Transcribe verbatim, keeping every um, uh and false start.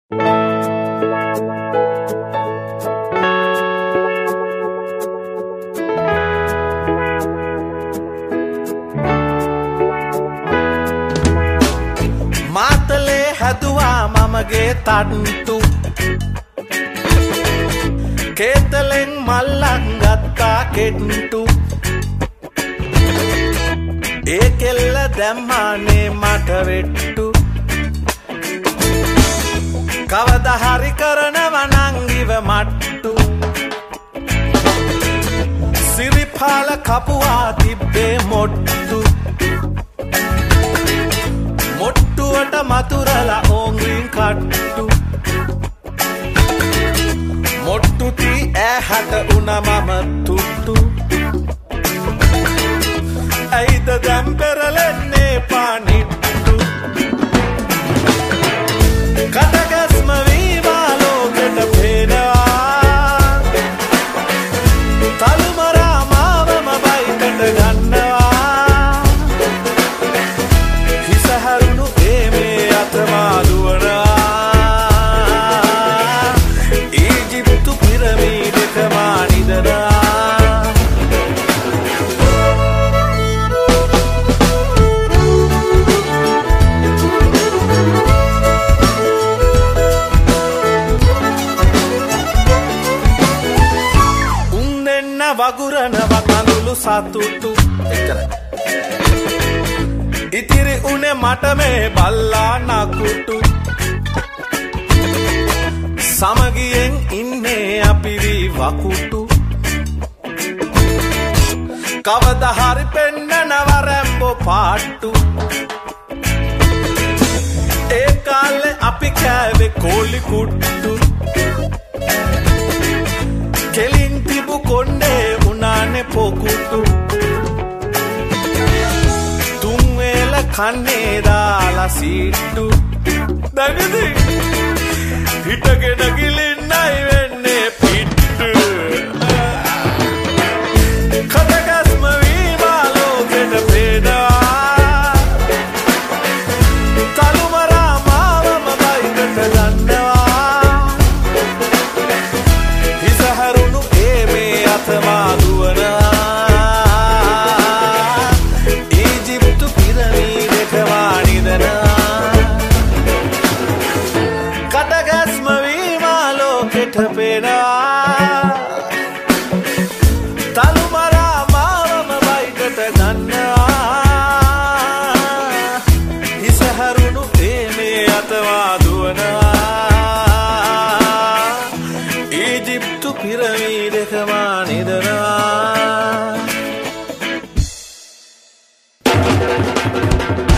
මාතලේ හැදුවා මමගේ තට්ටු කේතලෙන් මල්ලක් ගත්තා කෙට්ටු ඒ කෙල්ල දැම්මානේ මට වෙට්ටු කවදා හරි කරනව නං ඉව මට්ටු සිරිපාල කපුවා තිබ්බේ මොට්ටු මොට්ටුවට මතුරලා ඕංග්‍රීන් කට්ටු මොට්ටුති ඇහැට උන මම තුට්ටු ඇයිද දැම් පෙරලෙන්නේ පානිට්ටු කටගැස්ම වීමා ලෝකෙට පේනවා තලුමරා මාවම බයිකට ගන්නවා හිසහැරුණු ඒමේ අතමා දුවනවා ඊජිප්තු පිරමීඩක මානිදනා වගුරන වකඳුළු සතුටු එච්චරයි ඉතිරි උනේ මට මේ බල්ලා නකුටු සමගියෙන් ඉන්නේ අපිරි වකුටු කවදා හරි පෙන්නනව රැම්බෝ පාට්ටු ඒ කාලේ අපි කෑවේ කෝලි කුට්ටු කෙලින් තිබු කොණ්ඩේ උනානේ පොකුටු තුන් වේල කන්නේ දාලා සීට්ටු දගදි හිටගෙන ගිලින්නයි වෙන්නේ පිට්ටු කටගස්ම වීමා ලෝකෙට පේනවා තලුමරා මාවම බයිකට ගන්නවා හිසහැරුණු ඒමේ අතමා දුවනා ඊජිප්තු පිරමීඩක වානිදනා කටගැස්ම වීමා ලෝකෙට පේනවා තලුමරා මාවම බයිකට ගන්නවා හිසහැරුණු ඒමේ අතමා දුවනා ඊජිප්තු පිරමීඩක මානිදනා